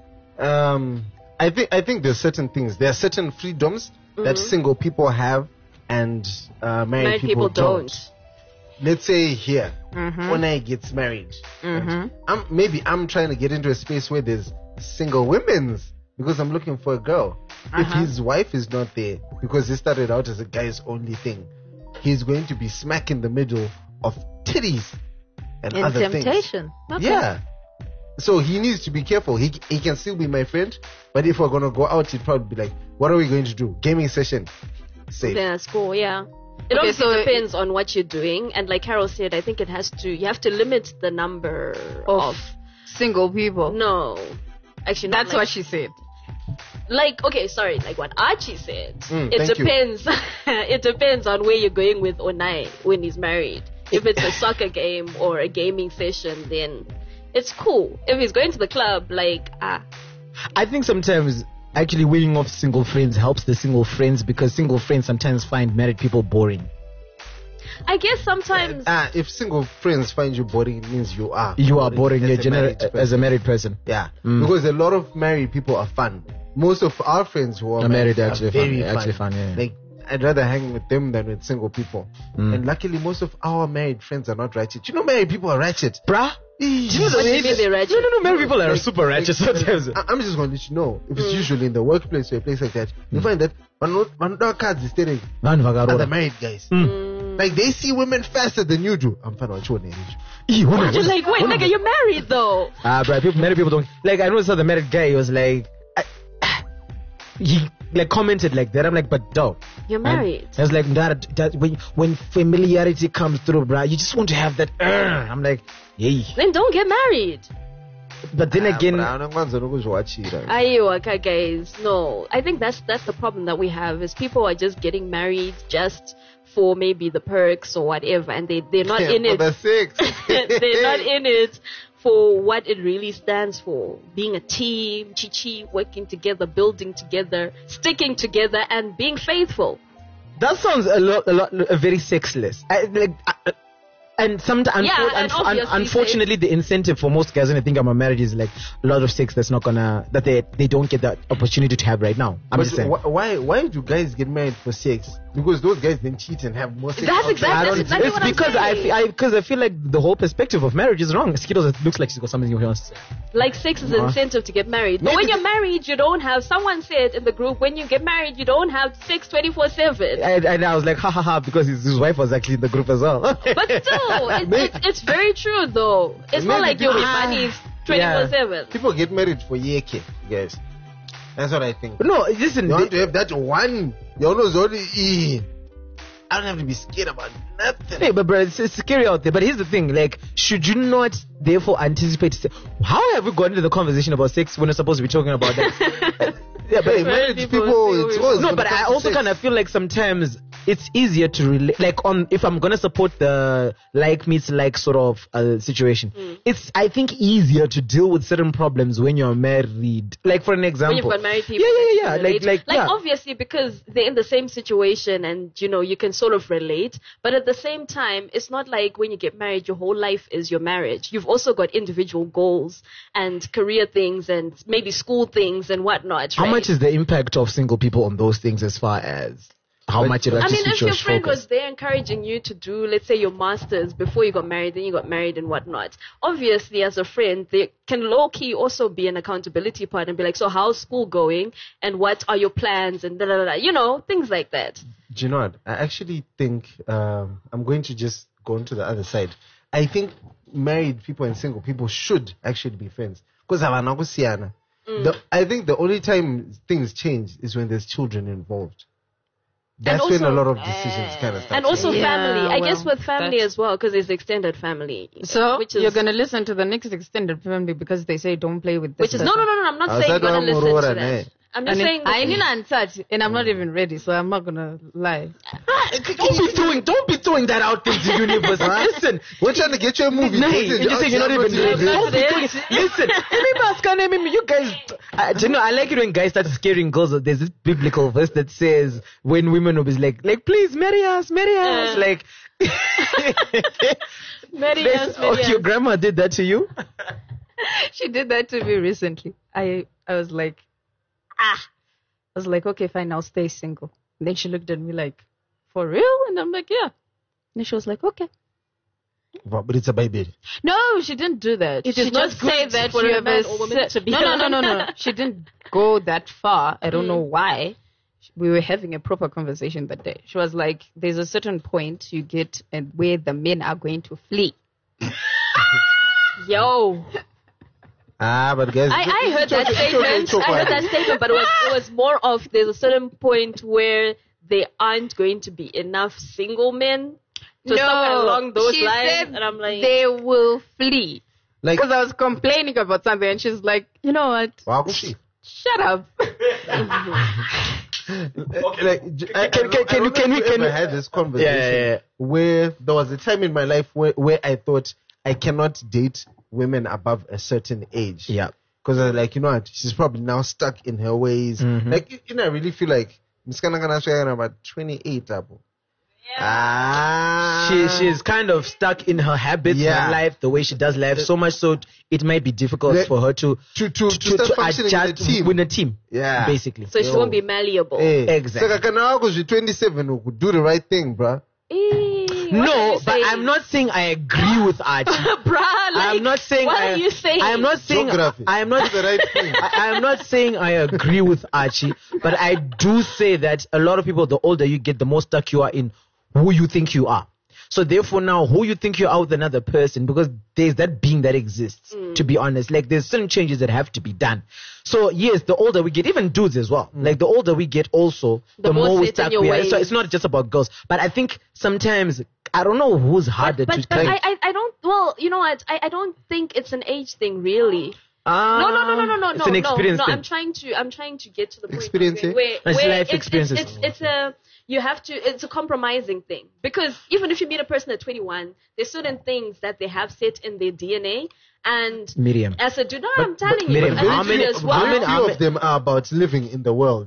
I think there's certain things. There are certain freedoms that single people have and married people don't. Let's say here, Onai gets married. Maybe I'm trying to get into a space where there's single women's, because I'm looking for a girl. If his wife is not there, because he started out as a guy's only thing, he's going to be smack in the middle of titties and In other temptation. things. Okay. Yeah. So he needs to be careful. He can still be my friend, but if we're gonna go out, he'd probably be like, "What are we going to do? Gaming session, safe." Then that's cool, yeah. It Okay, also so depends on what you're doing, and like Carol said, I think you have to limit the number Of single people. no, actually not That's like, what she said. like what Archie said. It thank you. depends. It depends on where you're going with Onai when he's married. If it's a soccer game or a gaming session, then it's cool. If he's going to the club, I think sometimes actually weaning off single friends helps the single friends, because single friends sometimes find married people boring. I guess sometimes If single friends find you boring, it means you are Boring as a married as a person. married person. Yeah, because a lot of married people are fun. Most of our friends who are Married are actually very fun. Actually fun, yeah. Like, I'd rather hang with them than with single people. And luckily, most of our married friends are not ratchet. You know, married people are ratchet. Bruh? what do you mean they're ratchet? No, married people are super ratchet sometimes. I'm just going to let you know, if it's usually in the workplace or a place like that, you find that one cards is staring Man, other vagaroda. married guys. Like, they see women faster than you do. I'm fine with you. Eee, who knows? You're like, wait, nigga, you're married though. Bruh, married people don't. Like, I noticed how the married guy was like, he like commented like that. I'm like, but dog, You're married. I was like, that when familiarity comes through, bruh, you just want to have that. I'm like, yay. Then don't get married. But then again, Aiwaka guys, no. I think that's the problem that we have, is people are just getting married just for maybe the perks or whatever, and they're not in it. For the sex. They're not in it for what it really stands for: being a team, chichi, working together, building together, sticking together, and being faithful. that sounds a lot very sexless. And sometimes, Yeah, and obviously unfortunately, the incentive for most guys when they think about marriage is like a lot of sex that they don't get that opportunity to have right now. I'm But just saying. why do guys get married for sex? Because those guys then cheat and have more sex. That's outside. exactly It's what I'm because saying. because I feel like the whole perspective of marriage is wrong. Skittles, it looks like she's got something he wants to say. Like sex is an incentive to get married. But when you're married, you don't have. Someone said in the group, when you get married, you don't have sex 24/7. And I was like, ha ha ha, because his wife was actually in the group as well. But still, it's very true though. It's not like your money is 24/7. People get married for yeke, guys. That's what I think. No, listen. You want to have that one. You always only. I don't have to be scared about nothing. Hey, but bro, it's scary out there. But here's the thing: like, should you not therefore anticipate? How have we gotten into the conversation about sex when we're supposed to be talking about that? Yeah, but married people, it's always no, but I also sex. kind of feel like sometimes it's easier to relate. Like, if I'm gonna support the like meets like sort of situation, it's I think easier to deal with certain problems when you're married. Like, for an example, When you've got married people, yeah. Like obviously because they're in the same situation and you can sort of relate. But at the same time, it's not like when you get married, your whole life is your marriage. You've also got individual goals and career things and maybe school things and whatnot. How much is the impact of single people on those things as far as how much it actually if your switches friend focus? was there encouraging you to do, let's say, your masters before you got married, then you got married and whatnot, obviously as a friend, they can low-key also be an accountability part and be like, so how's school going and what are your plans and things like that. Do you know what? I actually think I'm going to just go on to the other side. I think married people and single people should actually be friends. Because I think the only time things change is when there's children involved. That's also, when a lot of decisions kind of start. And also changing. family. I guess with family as well, because there's extended family. So which is, you're gonna listen to the next extended family because they say don't play with this. which is no. I'm not saying you're gonna listen to that. I'm just saying. I need an touch, and I'm not even ready, so I'm not gonna lie. Don't be throwing that out into the universe. Listen, we're trying to get you a movie. No, you're just saying you're not even ready. Don't be doing it. Listen, you guys. I like it when guys start scaring girls. There's this biblical verse that says when women will be like, please marry us, like. Marry us. Your grandma did that to you? She did that to me recently. I was like, okay, fine, I'll stay single. And then she looked at me like, for real? And I'm like, yeah. And she was like, okay. But it's a baby. No, she didn't do that. It she is not just say good that for you a man or woman to be No. She didn't go that far. I don't know why. We were having a proper conversation that day. She was like, there's a certain point you get and where the men are going to flee. Yo. But guys, I heard that statement. I heard that statement, but it was more of there's a certain point where there aren't going to be enough single men to somewhere along those lines. Said and I'm like, they will flee. Like, because I was complaining about something, and she's like, you know what? Shut up. Can we have this conversation where there was a time in my life where I thought I cannot date women above a certain age. Yeah. Because I was like, you know what? She's probably now stuck in her ways. Mm-hmm. Like, I really feel like I'm about 28. She's kind of stuck in her habits, her life, the way she does life, so much so it might be difficult for her to adjust with a team. Yeah. Basically. So she won't be malleable. Exactly. So because you're 27, we could do the right thing, bruh. No, but I'm not saying I agree with Archie. I'm not saying. What are you saying? I am not saying. I am not the right thing. I am not saying I agree with Archie, but I do say that a lot of people, the older you get, the more stuck you are in who you think you are. So therefore now, who you think you are with another person, because there's that being that exists, to be honest. Like, there's certain changes that have to be done. So yes, the older we get, even dudes as well, like the older we get also, the more we stuck we are. So it's not just about girls. But I think sometimes, I don't know who's harder to But I don't, well, you know what, I don't think it's an age thing, really. No. It's an experience thing. I'm trying to get to the point experience where life experiences. It's a compromising thing, because even if you meet a person at 21, there's certain things that they have set in their DNA. And Miriam, as a dude, I'm telling you, Very few of them are about living in the world.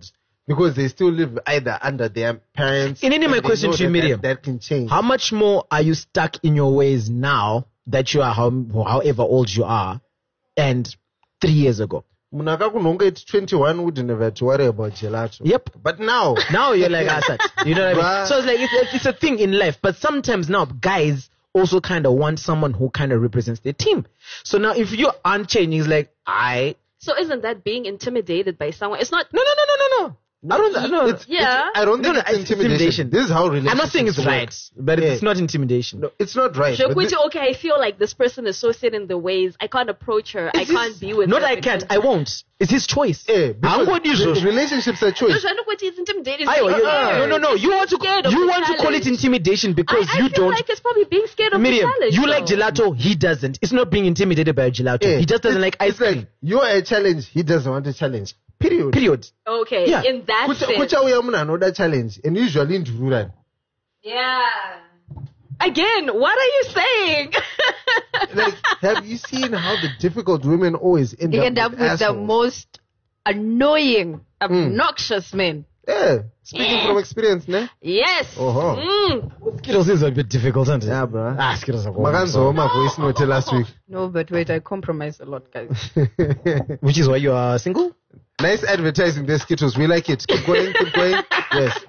because they still live either under their parents. And then my they question know to you, that Miriam. that can change. How much more are you stuck in your ways now that you are however old you are, and 3 years ago? Munhu akakunhonga at 21 wouldn't have had to worry about gelato. Yep. But now You're like Assad. You know what I mean? So it's like it's a thing in life. But sometimes now guys also kind of want someone who kind of represents their team. So now if you aren't changing, it's like So isn't that being intimidated by someone? It's not. No. I don't know. I don't think it's intimidation. This is how relationships I'm not saying it's work. right, but it's not intimidation. No, it's not right. but this- Okay, I feel like this person is so set in the ways. I can't approach her. I can't be with her. Not I can't. I won't. It's his choice. because relationships are choice. I know what he's intimidated. No. You want to call it intimidation because I you feel don't. like it's probably being scared of Miriam, the challenge. you like gelato. He doesn't. It's not being intimidated by a gelato. He just doesn't like ice It's like cream. you're a challenge. He doesn't want a challenge. Period. Okay, Yeah. in that sense. Kuchauya munhu anoda challenge and usually ndururani. Yeah. Again, what are you saying? Like, have you seen how the difficult women always end They up end up with the assholes? most annoying, obnoxious men. Yeah, speaking from experience, ne? Yes. Skittles is a bit difficult, isn't it? Yeah, bro. Skittles are Makanzwa my voice note last week. No, but wait, I compromise a lot, guys. Which is why you are single? Nice advertising there, Skittles. We like it. Keep going. Yes.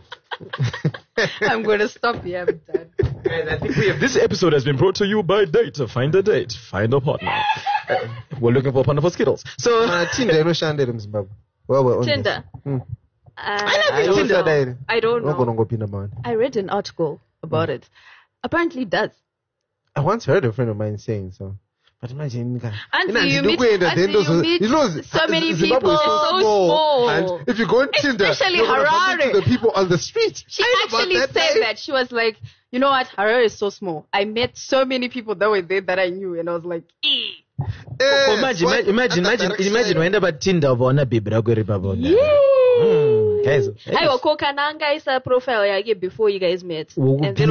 I'm going to stop here. I'm done. Guys, I think this episode has been brought to you by Date. Find a date. Find a partner. We're looking for a partner for Skittles. So, Tinder inoshandira muZimbabwe. Well, we're on this. Tinder. I don't know. know. I read an article about it. Apparently it does. I once heard a friend of mine saying so. But imagine, Until you meet so many Zimbabwe people. is So small. And if you go on Tinder, Especially you're gonna bump Harare. into the people on the street. She Heard about actually that, said guy? that. She was like, you know what? Harare is so small. I met so many people that were there that I knew, and I was like, Yes, imagine when about Tinder or na baby Guys, I will cook an guys profile yake before you guys met. And then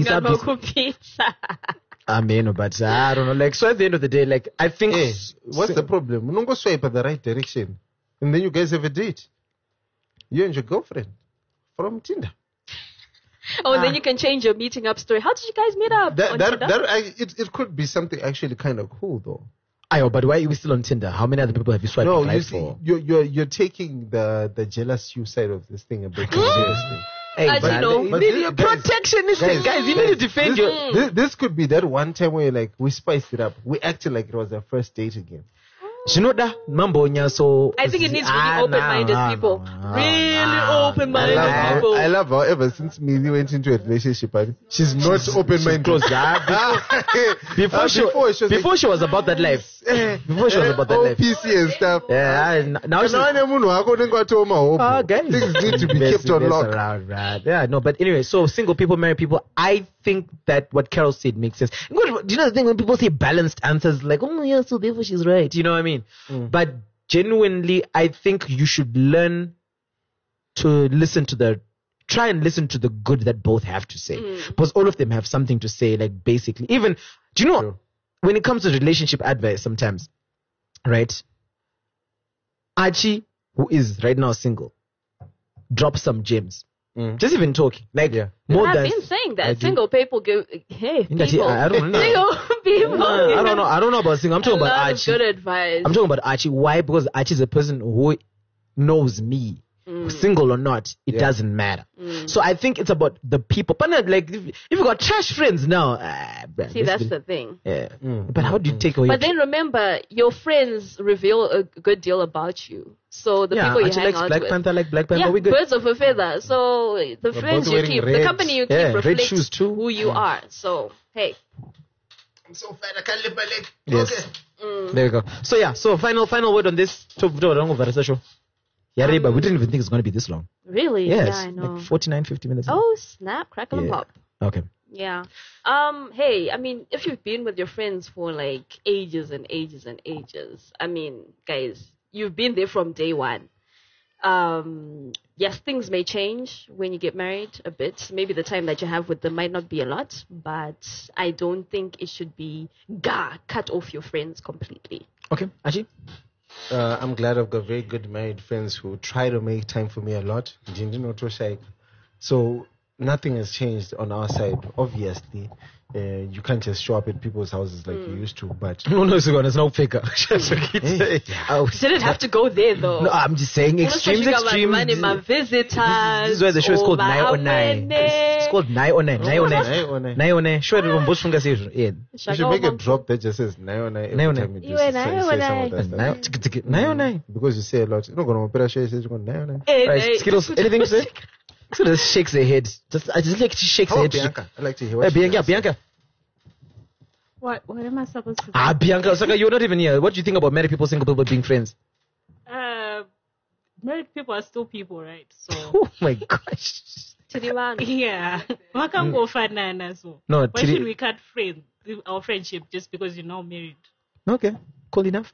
pizza. I mean, but I don't know. Like, so at the end of the day, like, I think. Hey, what's the problem? You don't go swipe at the right direction. And then you guys have a date. You and your girlfriend from Tinder. Oh, then you can change your meeting up story. How did you guys meet up? on Tinder? It could be something actually kind of cool though. Ayo, but why are we still on Tinder? How many other people have you swiped No, right you see, for? you're taking the jealous you side of this thing a bit too seriously. Hey, As you know. you need your protectionist. Guys, you need to defend your. This could be that one time where you're like, we spiced it up. We acted like it was our first date again. Shinoda, mambo nya so. I think it needs really open-minded people. Really open-minded people. I love how ever since Mili went into a relationship, she's not open-minded. Before she was about that life. Before she was about that life. PC and stuff. Yeah, now she's. Guys, things need to be kept on lock. Around, right? Yeah, no, but anyway, so single people, married people, I think that what Carol said makes sense. Do you know the thing when people say balanced answers, like, oh yeah, so therefore she's right. You know what I mean? But genuinely, I think you should learn to try and listen to the good that both have to say. Because all of them have something to say, like basically. Even, do you know, when it comes to relationship advice sometimes, right? Archie, who is right now single, drop some gems. Just even talking. Like, more I've than. been saying that. Single people go, hey, people. I don't know. Single people. I don't know about single. I'm talking about Archie. Good advice. I'm talking about Archie. Why? Because Archie is a person who knows me. Single or not, it doesn't matter. So I think it's about the people. But like, if you got trash friends now, see, that's the thing. Yeah. But how do you take away? But then remember, your friends reveal a good deal about you. So the people you Archie hang likes out Black with. Panther, like Black Panther. Yeah, we good. birds of a feather. So the friends you wearing keep, red. the company you keep Yeah, red reflects shoes too. who you are. So hey, I'm so fat, I can't lift my leg. Yes. Okay. There you go. So yeah, so final word on this. Yeah, but we didn't even think it's going to be this long. really? Yes, Yeah, I know. like 49, 50 minutes. Oh snap! Crackle and Yeah. pop. Okay. Yeah. Hey, I mean, if you've been with your friends for like ages and ages and ages, I mean, guys, you've been there from day one. Yes, things may change when you get married a bit. Maybe the time that you have with them might not be a lot, but I don't think it should be cut off your friends completely. Okay, Archie? I'm glad I've got very good married friends who try to make time for me a lot. So nothing has changed on our side. Obviously, you can't just show up at people's houses like you used to. But it's no figure. Didn't have to go there though. No, I'm just saying extremes. This is why the show is called 909. It's called 909. 909. 909. Sure, you should make a drop that just says 909 every time you say some of that 909. Because you say a lot. You're not going to say 909. Right, Skittles, anything to say? So just shakes her head. I just like she shakes her head. Bianca? I like to hear what Bianca. What am I supposed to do? Bianca, Osaka, you're not even here. What do you think about married people, single people being friends? Married people are still people, right? So. Oh my gosh. Yeah. Why can't go find Nana so? No, why should we cut our friendship just because you're now married? Okay, cool enough.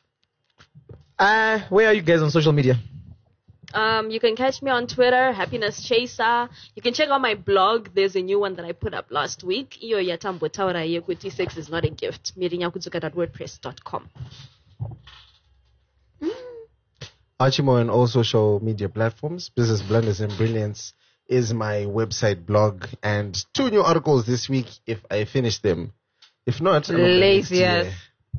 Where are you guys on social media? You can catch me on Twitter, Happiness Chaser. You can check out my blog. There's a new one that I put up last week. Iyo yatambo taura yekuti sex is not a gift. Mirinyakuzuka.wordpress.com. Archimo on all social media platforms. Business Blunders and Brilliance is my website blog, and 2 new articles this week if I finish them. If not, lazy ass.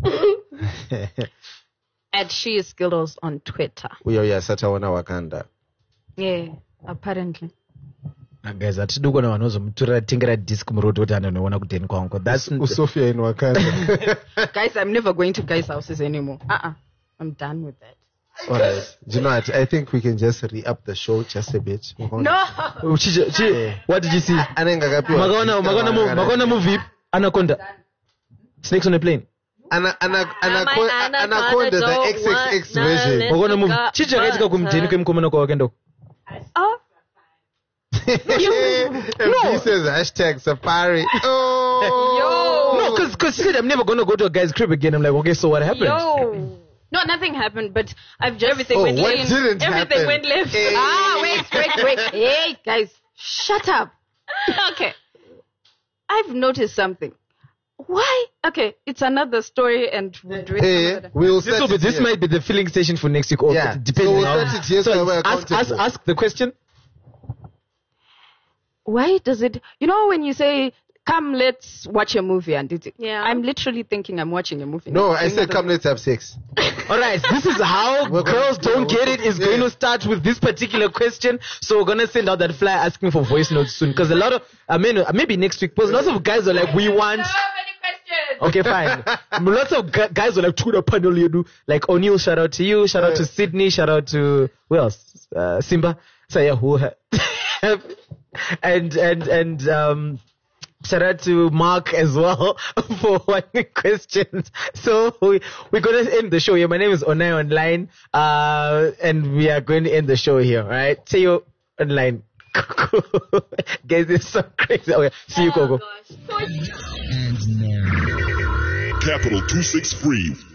At She is Skittles on Twitter. Satawana Wakanda. Yeah, apparently. Guys, atidugona vanozomutorera tengera disc muroto kuti anonoona kuteni kwangu. That's Sophia in Wakanda. Guys, I'm never going to guys' houses anymore. I'm done with that. All right. Do you know what? I think we can just re-up the show just a bit. No! What did you see? Magona movie. Anaconda. Snakes on a plane. Anaconda, the XXX version. Magona movie. Chicha kaizika kumteni kwemkomana kwa wakendo. He says hashtag safari. Oh. No, because she said I'm never going to go to a guy's crib again. I'm like, okay, so what happened? No, nothing happened, but I've just... Everything went left. Hey. Wait. Hey, guys, shut up. Okay. I've noticed something. Why? Okay, it's another story and we'll do it. This might be the filling station for next week. Or depending on ask the question. Why does it... You know when you say... Come, let's watch a movie and I'm literally thinking I'm watching a movie. No, I said come, let's have sex. All right, this is how girls don't get it. Is going to start with this particular question. So we're going to send out that flyer asking for voice notes soon. Because a lot of, maybe next week, because lots of guys are like, we want... So many questions. Okay, fine. Lots of guys are like, to the panel, you do. Like O'Neill, shout out to you. Shout out to Sydney. Shout out to, who else? Simba. So yeah, who... and shout out to Mark as well for one questions. So we're going to end the show here. My name is Onai Online, and we are going to end the show here. All right, see you online. Guys, it's so crazy. Okay, see you, Coco. Capital 263